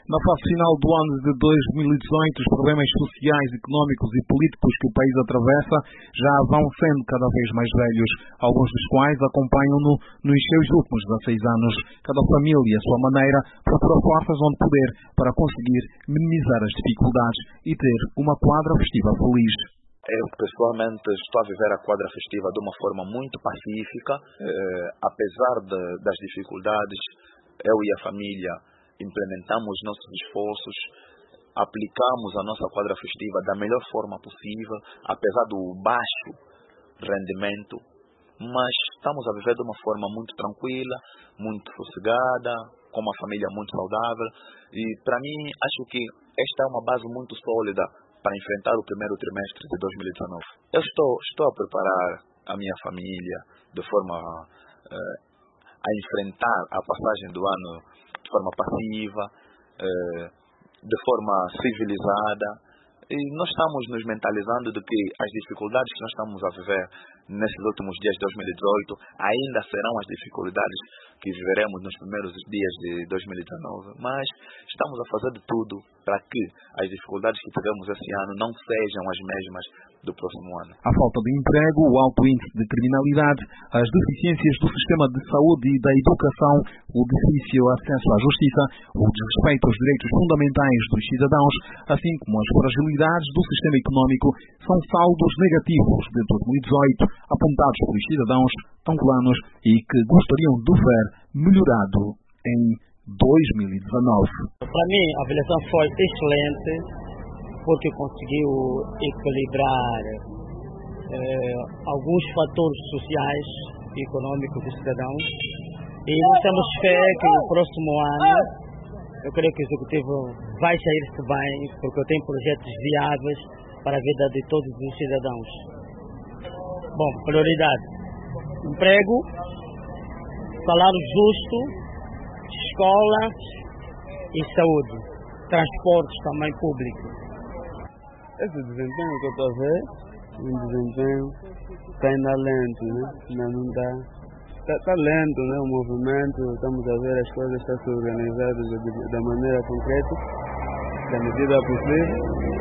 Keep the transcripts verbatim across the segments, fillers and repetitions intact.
Na fase final do ano de dois mil e dezoito, os problemas sociais, económicos e políticos que o país atravessa já vão sendo cada vez mais velhos, alguns dos quais acompanham-no nos seus últimos dezasseis anos. Cada família, à sua maneira, procura forças onde poder para conseguir minimizar as dificuldades e ter uma quadra festiva feliz. Eu, pessoalmente, estou a viver a quadra festiva de uma forma muito pacífica. Eh, apesar de, das dificuldades, eu e a família implementamos nossos esforços, aplicamos a nossa quadra festiva da melhor forma possível, apesar do baixo rendimento, mas estamos a viver de uma forma muito tranquila, muito sossegada, com uma família muito saudável, e para mim acho que esta é uma base muito sólida para enfrentar o primeiro trimestre de dois mil e dezenove. Eu estou, estou a preparar a minha família de forma eh, a enfrentar a passagem do ano de forma passiva, eh, de forma civilizada, e nós estamos nos mentalizando de que as dificuldades que nós estamos a viver nesses últimos dias de dois mil e dezoito ainda serão as dificuldades que viveremos nos primeiros dias de dois mil e dezenove, mas estamos a fazer de tudo para que as dificuldades que tivemos esse ano não sejam as mesmas do próximo ano. A falta de emprego, o alto índice de criminalidade, as deficiências do sistema de saúde e da educação, o difícil acesso à justiça, o desrespeito aos direitos fundamentais dos cidadãos, assim como as fragilidades do sistema económico, são saldos negativos de dois mil e dezoito apontados pelos cidadãos angolanos e que gostariam de ver melhorado em dois mil e dezenove. Para mim, a avaliação foi excelente, porque conseguiu equilibrar eh, alguns fatores sociais e econômicos dos cidadãos. E nós temos fé que no próximo ano, eu creio que o Executivo vai sair-se bem, porque eu tenho projetos viáveis para a vida de todos os cidadãos. Bom, prioridade: emprego, salário justo, escola e saúde, transportes também públicos. Esse desempenho que eu estou a ver, um desempenho está ainda lento, né? Ainda não está. Está tá lento, né? O movimento, estamos a ver as coisas estão se organizando da maneira concreta, da medida possível.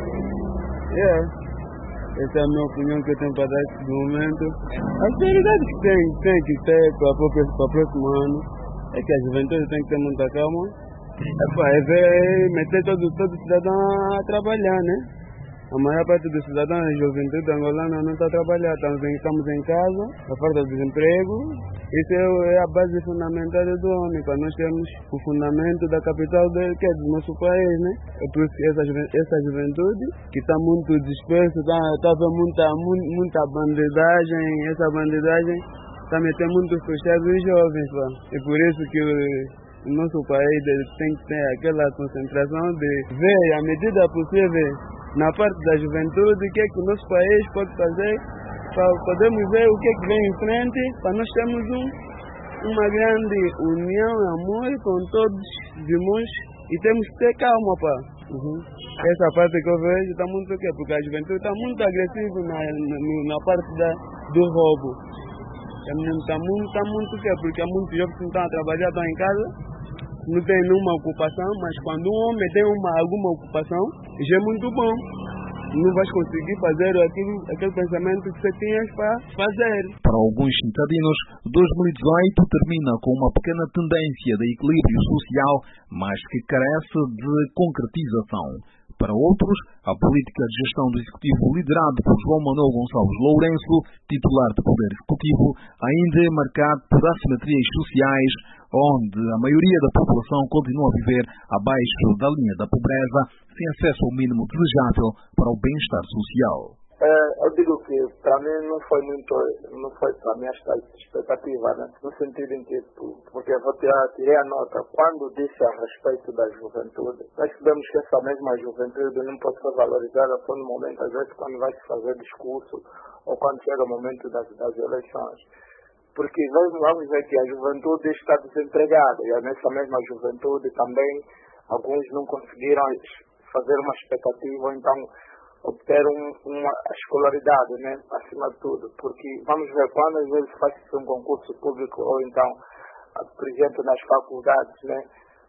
Yeah. Essa é a minha opinião que eu tenho para dar nesse momento. As prioridades que tem, tem que ter para o próximo ano é que a juventude tem que ter muita calma. É para ver, meter todo, todo cidadão a trabalhar, né? A maior parte dos cidadãos da juventude angolana não está a trabalhar, estamos em, estamos em casa, a falta de desemprego. Isso é, é a base fundamental do homem, para nós termos o fundamento da capital do, que é do nosso país, né? É por isso que essa, essa juventude, que está muito dispersa, está tá a ver muita, muita bandidagem, essa bandidagem está metendo muito frustrado os jovens, pá. É por isso que o, o nosso país tem que ter aquela concentração de ver, à medida possível, na parte da juventude, o que é que o nosso país pode fazer para podermos ver o que é que vem em frente, para nós termos um, uma grande união e amor com todos os irmãos e temos que ter calma, pá. Uhum. Essa parte que eu vejo está muito o quê? Porque a juventude está muito agressiva na, na, na parte da, do roubo. Está muito, tá muito, tá muito o quê? Porque há muitos jovens que não estão a trabalhar, estão em casa, não tem nenhuma ocupação, mas quando um homem tem uma, alguma ocupação, já é muito bom. Não vais conseguir fazer aquilo, aquele pensamento que você tinha para fazer. Para alguns cidadãos, dois mil e dezoito termina com uma pequena tendência de equilíbrio social, mas que carece de concretização. Para outros, a política de gestão do Executivo liderado por João Manuel Gonçalves Lourenço, titular do Poder Executivo, ainda é marcado por assimetrias sociais, onde a maioria da população continua a viver abaixo da linha da pobreza, sem acesso ao mínimo desejável para o bem-estar social. É, eu digo que para mim não foi muito, não foi para mim esta expectativa, né? No sentido em que, porque eu vou tirar, tirei a nota, quando disse a respeito da juventude, nós sabemos que essa mesma juventude não pode ser valorizada só no momento, às vezes quando vai se fazer discurso ou quando chega o momento das, das eleições. Porque vamos ver que a juventude está desempregada e nessa mesma juventude também alguns não conseguiram fazer uma expectativa, então obter um, uma escolaridade, né, acima de tudo, porque vamos ver quando às vezes faz-se um concurso público ou então, por exemplo, nas faculdades, né,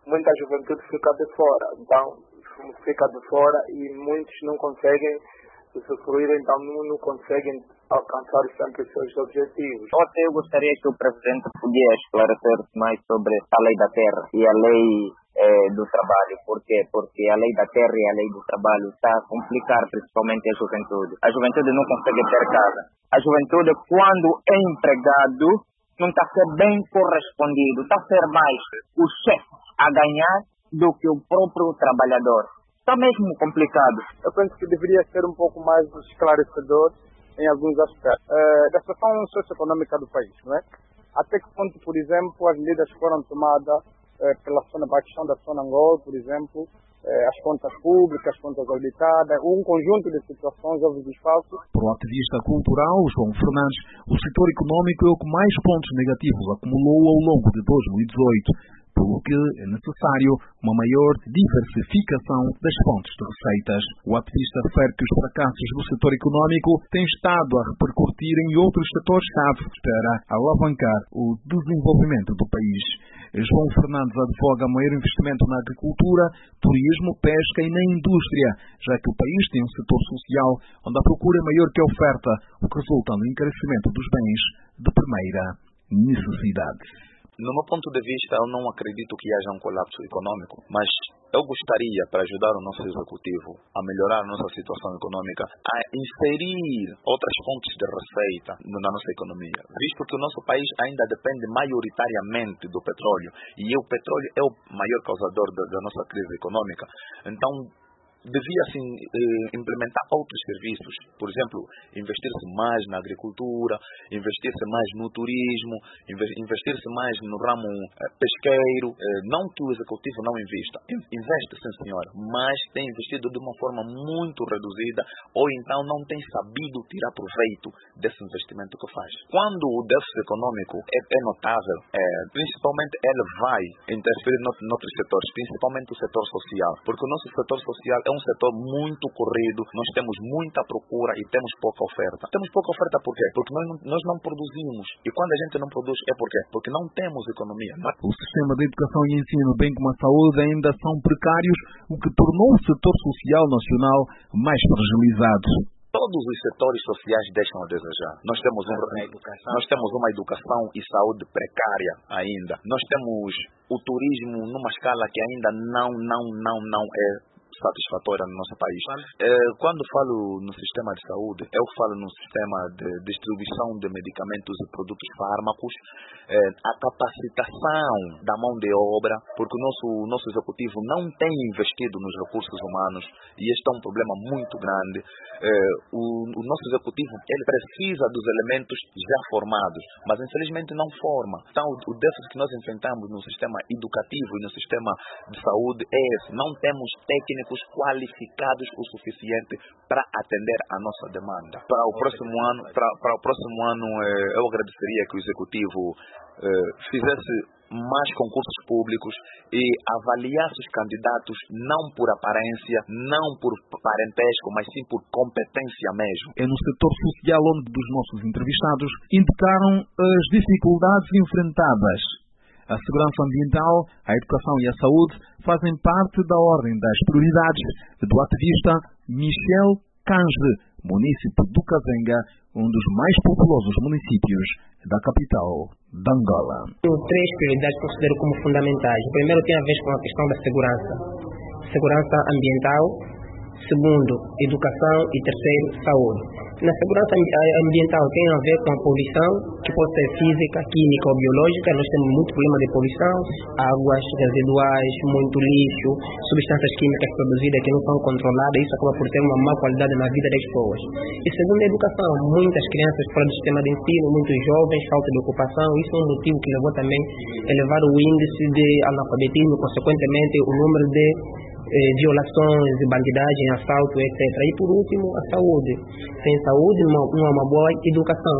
muita juventude fica de fora. Então, fica de fora e muitos não conseguem usufruir, então não, não conseguem alcançar sempre os seus objetivos. Ontem eu gostaria que o presidente podia esclarecer mais sobre a lei da terra e a lei eh, do trabalho. Por quê? Porque a lei da terra e a lei do trabalho está a complicar principalmente a juventude. A juventude não consegue ter casa. A juventude, quando é empregado, não está a ser bem correspondido, está a ser mais o chefe a ganhar do que o próprio trabalhador. Está mesmo complicado. Eu penso que deveria ser um pouco mais esclarecedor em alguns aspectos uh, da situação socioeconômica do país, não é? Até que ponto, por exemplo, as medidas foram tomadas uh, pela zona, a questão da zona Angol, por exemplo, uh, as contas públicas, as contas auditadas, um conjunto de situações, houve desfalques. Para o ativista cultural, João Fernandes, o setor econômico é o que mais pontos negativos acumulou ao longo de dois mil e dezoito. Pelo que é necessário uma maior diversificação das fontes de receitas. O ativista refere que os fracassos do setor econômico têm estado a repercutir em outros setores-chave para alavancar o desenvolvimento do país. João Fernandes advoga maior investimento na agricultura, turismo, pesca e na indústria, já que o país tem um setor social onde a procura é maior que a oferta, o que resulta no encarecimento dos bens de primeira necessidade. No meu ponto de vista, eu não acredito que haja um colapso econômico, mas eu gostaria, para ajudar o nosso executivo a melhorar a nossa situação econômica, a inserir outras fontes de receita na nossa economia, visto que o nosso país ainda depende maioritariamente do petróleo, e o petróleo é o maior causador da, da nossa crise econômica. Então, devia sim implementar outros serviços, por exemplo, investir-se mais na agricultura, investir-se mais no turismo, investir-se mais no ramo pesqueiro. Não que o executivo não invista, investe sim senhora, mas tem investido de uma forma muito reduzida ou então não tem sabido tirar proveito desse investimento que faz. Quando o déficit econômico é, é notável, é, principalmente ele vai interferir em outros setores, principalmente o setor social, porque o nosso setor social é um setor muito corrido, nós temos muita procura e temos pouca oferta. Temos pouca oferta por quê? Porque nós não, nós não produzimos. E quando a gente não produz, é por quê? Porque não temos economia. O sistema de educação e ensino, bem como a saúde, ainda são precários, o que tornou o setor social nacional mais fragilizado. Todos os setores sociais deixam a desejar. Nós temos, um, nós temos uma educação e saúde precária ainda. Nós temos o turismo numa escala que ainda não, não, não, não é satisfatória no nosso país. É, quando falo no sistema de saúde, eu falo no sistema de distribuição de medicamentos e produtos fármacos, é, a capacitação da mão de obra, porque o nosso, nosso executivo não tem investido nos recursos humanos e este é um problema muito grande. É, o, o nosso executivo ele precisa dos elementos já formados, mas infelizmente não forma. Então o, o déficit que nós enfrentamos no sistema educativo e no sistema de saúde é esse. Não temos técnicos qualificados o suficiente para atender a nossa demanda. Para o próximo ano, para, para o próximo ano eh, eu agradeceria que o executivo eh, fizesse mais concursos públicos e avaliasse os candidatos não por aparência, não por parentesco, mas sim por competência mesmo. É no setor social onde dos nossos entrevistados indicaram as dificuldades enfrentadas. A segurança ambiental, a educação e a saúde fazem parte da ordem das prioridades do ativista Michel Kange, município do Kazenga, um dos mais populosos municípios da capital de Angola. Tenho três prioridades que considero como fundamentais. O primeiro tem a ver com a questão da segurança. Segurança ambiental. Segundo, educação. E terceiro, saúde. Na segurança ambiental tem a ver com a poluição, que pode ser física, química ou biológica. Nós temos muito problema de poluição, águas residuais, muito lixo, substâncias químicas produzidas que não são controladas. Isso acaba por ter uma má qualidade na vida das pessoas. E segundo a educação, muitas crianças fora do sistema de ensino, muitos jovens, falta de ocupação. Isso é um motivo que levou também a elevar o índice de analfabetismo, consequentemente o número de Eh, violações, bandidagem, assalto, etcétera. E por último, a saúde. Sem saúde, não há uma boa educação.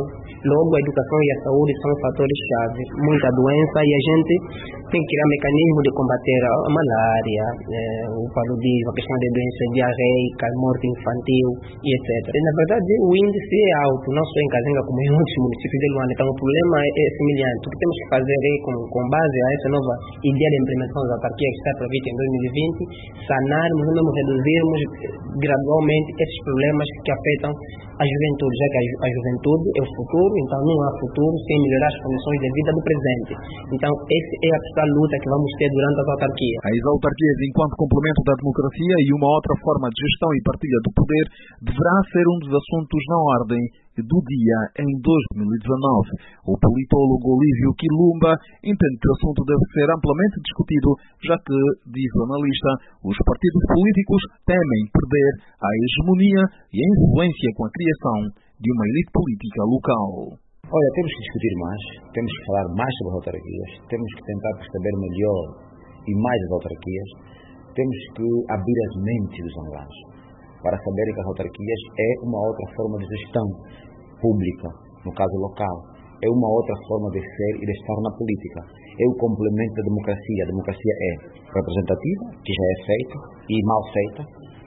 Logo, a educação e a saúde são fatores-chave. Muita doença e a gente tem que criar mecanismo de combater a malária, eh, o paludismo, a questão de doença diarreica, morte infantil e etcétera. E, na verdade, o índice é alto, não só em Cazenga como em outros municípios de Luanda. Então, o problema é, é semelhante. O que temos que fazer é, com, com base a essa nova ideia de implementação da autarquia que está prevista em dois mil e vinte, sanarmos, ou mesmo reduzirmos gradualmente esses problemas que afetam a juventude, já que a, ju a juventude é o futuro, então não há futuro sem melhorar as condições de vida do presente. Então, essa é a principal luta que vamos ter durante as autarquias. As autarquias, enquanto complemento da democracia e uma outra forma de gestão e partilha do poder, deverá ser um dos assuntos na ordem do dia em dois mil e dezanove. O politólogo Olívio Quilumba entende que o assunto deve ser amplamente discutido, já que, diz o analista, os partidos políticos temem perder a hegemonia e a influência com a criação de uma elite política local. Olha, temos que discutir mais, temos que falar mais sobre as autarquias, temos que tentar perceber melhor e mais as autarquias, temos que abrir as mentes dos angolanos para saberem que as autarquias é uma outra forma de gestão pública, no caso local, é uma outra forma de ser e de estar na política, é o complemento da democracia. A democracia é representativa, que já é feita e mal feita,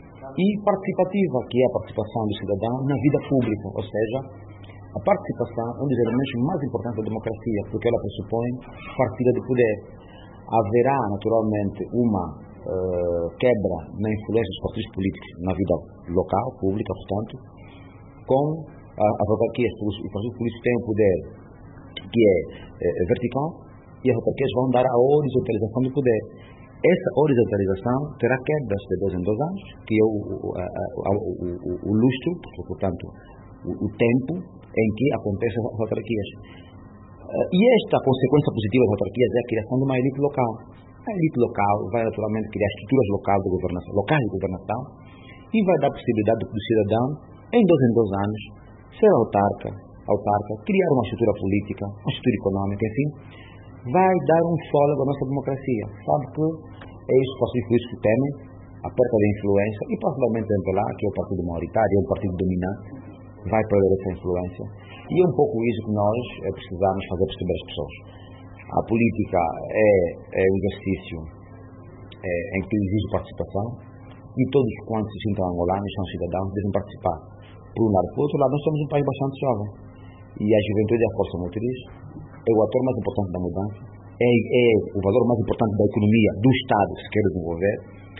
e participativa, que é a participação do cidadão na vida pública, ou seja, a participação é um dos elementos mais importantes da democracia, porque ela pressupõe partilha de poder. Haverá, naturalmente, uma uh, quebra na influência dos partidos políticos na vida local, pública, portanto, com uh, as autarquias. Os partidos políticos têm um poder que é uh, vertical e as autarquias vão dar a horizontalização do poder. Essa horizontalização terá quebras de dois em dois anos, que é o, o, a, a, o, o, o lustro, portanto, o, o tempo em que acontecem as autarquias. Uh, e esta consequência positiva das autarquias é a criação de uma elite local. A elite local vai naturalmente criar estruturas locais de governação, locais de governação, e vai dar a possibilidade do cidadão, em dois em dois anos, ser autarca, autarca, criar uma estrutura política, uma estrutura econômica, enfim, vai dar um fôlego à nossa democracia. Sabe que é isso que os partidos políticos que temem, a perda da influência, e possivelmente dentro lá, que é o partido maioritário, é o partido dominante, vai perder essa influência. E é um pouco isso que nós é, precisamos fazer perceber às pessoas. A política é, é um exercício é, em que exige participação, e todos quantos se sintam angolanos, são cidadãos, devem participar. Por um lado. Por outro lado, nós somos um país bastante jovem, e a juventude é a força motriz, é o ator mais importante da mudança, é, é o valor mais importante da economia do Estado que se quer desenvolver.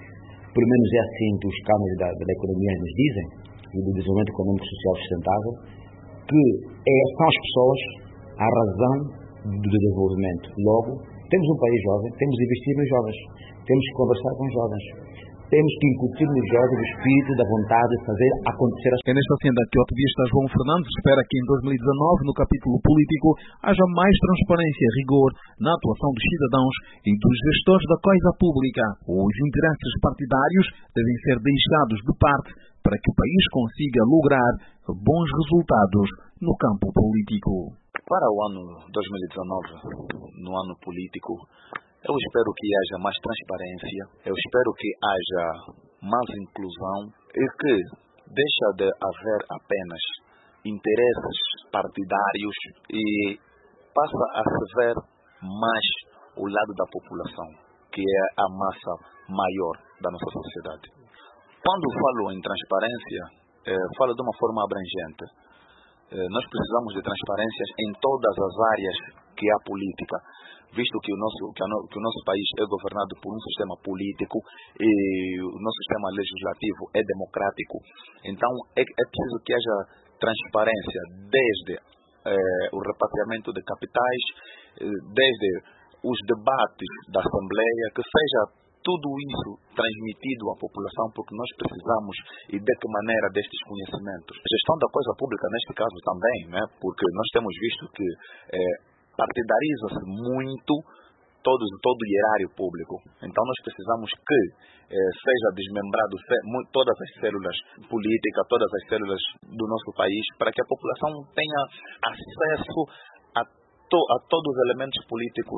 Pelo menos é assim que os cânones da, da economia nos dizem, e do desenvolvimento econômico e social sustentável, que é, são as pessoas a razão do desenvolvimento. Logo, temos um país jovem, temos de investir nos jovens, temos que conversar com os jovens, temos que incutir nos jovens o espírito da vontade de fazer acontecer as coisas. É nesta senda que o ativista João Fernandes espera que em dois mil e dezanove, no capítulo político, haja mais transparência e rigor na atuação dos cidadãos e dos gestores da coisa pública. Os interesses partidários devem ser deixados de parte para que o país consiga lograr bons resultados no campo político. Para o ano dois mil e dezanove, no ano político, eu espero que haja mais transparência, eu espero que haja mais inclusão e que deixa de haver apenas interesses partidários e passa a se ver mais o lado da população, que é a massa maior da nossa sociedade. Quando falo em transparência, eh, falo de uma forma abrangente. Eh, nós precisamos de transparências em todas as áreas que há política, visto que o nosso, que, a no, que o nosso país é governado por um sistema político e o nosso sistema legislativo é democrático. Então, é, é preciso que haja transparência desde eh, o repatriamento de capitais, eh, desde os debates da Assembleia, que seja tudo isso transmitido à população, porque nós precisamos e de que maneira destes conhecimentos. A gestão da coisa pública, neste caso também, né? Porque nós temos visto que eh, partidariza-se muito todo, todo o erário público. Então nós precisamos que eh, seja desmembrado todas as células políticas, todas as células do nosso país, para que a população tenha acesso a, to, a todos os elementos políticos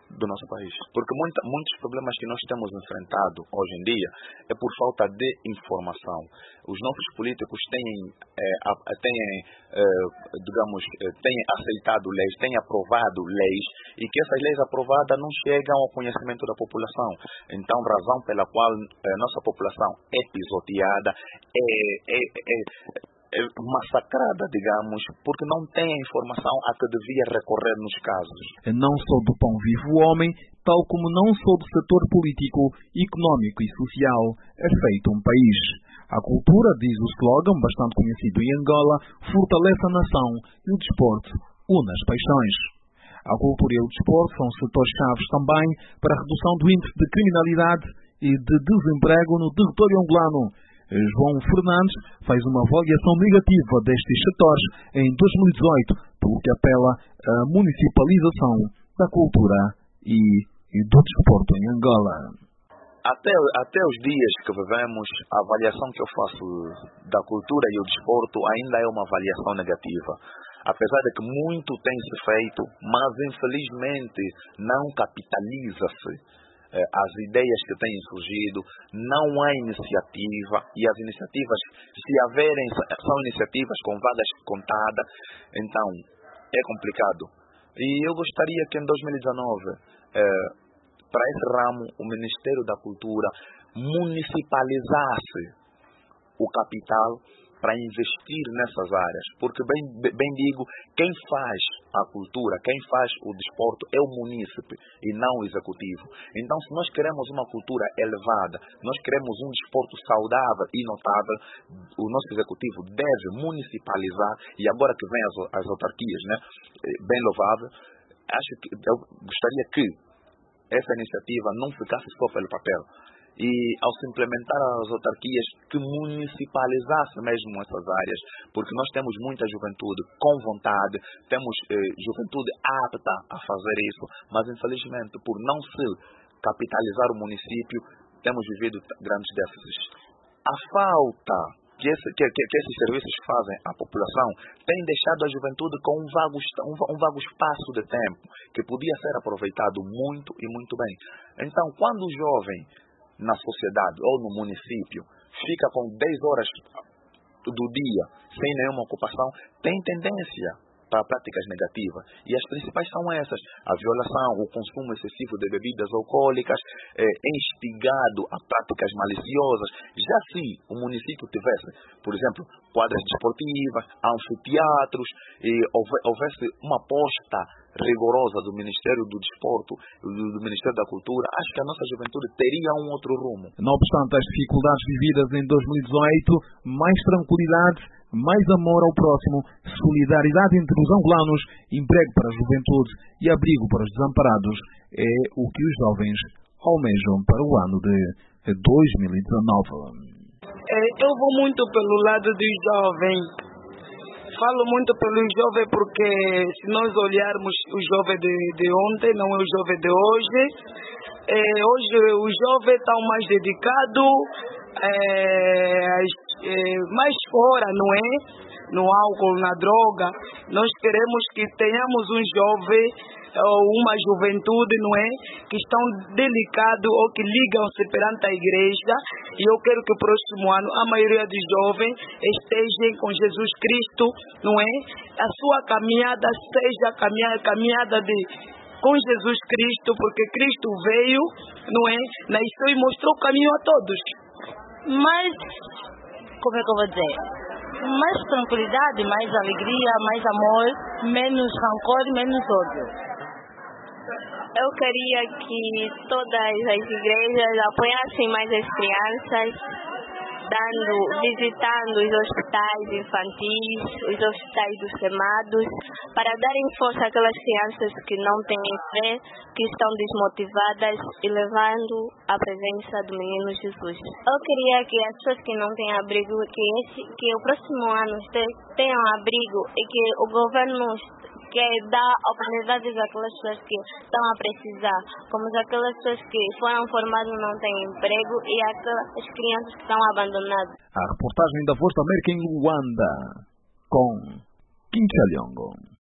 do nosso país. Porque muita, muitos problemas que nós temos enfrentado hoje em dia é por falta de informação. Os nossos políticos têm, é, têm é, digamos, têm aceitado leis, têm aprovado leis, e que essas leis aprovadas não chegam ao conhecimento da população. Então, razão pela qual a nossa população é pisoteada, é, é, é É massacrada, digamos, porque não tem a informação a que devia recorrer nos casos. Não só do pão vive o homem, tal como não só do setor político, económico e social é feito um país. A cultura, diz o slogan bastante conhecido em Angola, fortalece a nação e o desporto une as paixões. A cultura e o desporto são setores-chave também para a redução do índice de criminalidade e de desemprego no território angolano. João Fernandes faz uma avaliação negativa destes setores em dois mil e dezoito, pelo que apela à municipalização da cultura e, e do desporto em Angola. Até, até os dias que vivemos, a avaliação que eu faço da cultura e o desporto ainda é uma avaliação negativa. Apesar de que muito tem se feito, mas infelizmente não capitaliza-se as ideias que têm surgido, não há iniciativa, e as iniciativas, se haverem, são iniciativas com vagas contadas, então é complicado. E eu gostaria que em dois mil e dezenove, eh, para esse ramo, o Ministério da Cultura municipalizasse o capital para investir nessas áreas, porque bem, bem digo, quem faz a cultura, quem faz o desporto é o munícipe e não o executivo. Então, se nós queremos uma cultura elevada, nós queremos um desporto saudável e notável, o nosso executivo deve municipalizar, e agora que vem as, as autarquias, né, bem louvável, acho que eu gostaria que essa iniciativa não ficasse só pelo papel, e ao se implementar as autarquias que municipalizasse mesmo essas áreas, porque nós temos muita juventude com vontade, temos eh, juventude apta a fazer isso, mas infelizmente por não se capitalizar o município, temos vivido grandes déficits. A falta que, esse, que, que, que esses serviços fazem à população tem deixado a juventude com um vago, um, um vago espaço de tempo que podia ser aproveitado muito e muito bem. Então, quando o jovem na sociedade ou no município fica com dez horas do dia sem nenhuma ocupação, tem tendência para práticas negativas. E as principais são essas: a violação, o consumo excessivo de bebidas alcoólicas, é, instigado a práticas maliciosas. Já se o município tivesse, por exemplo, quadras desportivas, anfiteatros, e houvesse uma aposta rigorosa do Ministério do Desporto, do Ministério da Cultura, acho que a nossa juventude teria um outro rumo. Não obstante as dificuldades vividas em dois mil e dezoito, mais tranquilidade, mais amor ao próximo, solidariedade entre os angolanos, emprego para a juventude e abrigo para os desamparados é o que os jovens almejam para o ano de dois mil e dezenove. Eu vou muito pelo lado dos jovens. Falo muito pelo jovem porque se nós olharmos o jovem de, de ontem, não é o jovem de hoje. É, hoje o jovem está mais dedicado, é, é, mais fora, não é? No álcool, na droga. Nós queremos que tenhamos um jovem ou uma juventude, não é? Que estão delicados ou que ligam-se perante a igreja. E eu quero que o próximo ano a maioria dos jovens estejam com Jesus Cristo, não é? A sua caminhada seja a caminhada, caminhada de, com Jesus Cristo, porque Cristo veio, não é? Nasceu e mostrou o caminho a todos. Mas, como é que eu vou dizer? Mais tranquilidade, mais alegria, mais amor, menos rancor e menos ódio. Eu queria que todas as igrejas apoiassem mais as crianças, dando, visitando os hospitais infantis, os hospitais dos queimados, para darem força àquelas crianças que não têm fé, que estão desmotivadas, e levando a presença do menino Jesus. Eu queria que as pessoas que não têm abrigo, que, esse, que o próximo ano tenham abrigo e que o governo que dá oportunidades àquelas pessoas que estão a precisar, como aquelas pessoas que foram formadas e não têm emprego, e aquelas crianças que estão abandonadas. A reportagem da Voz da América em Luanda, com Kim Chaliongo.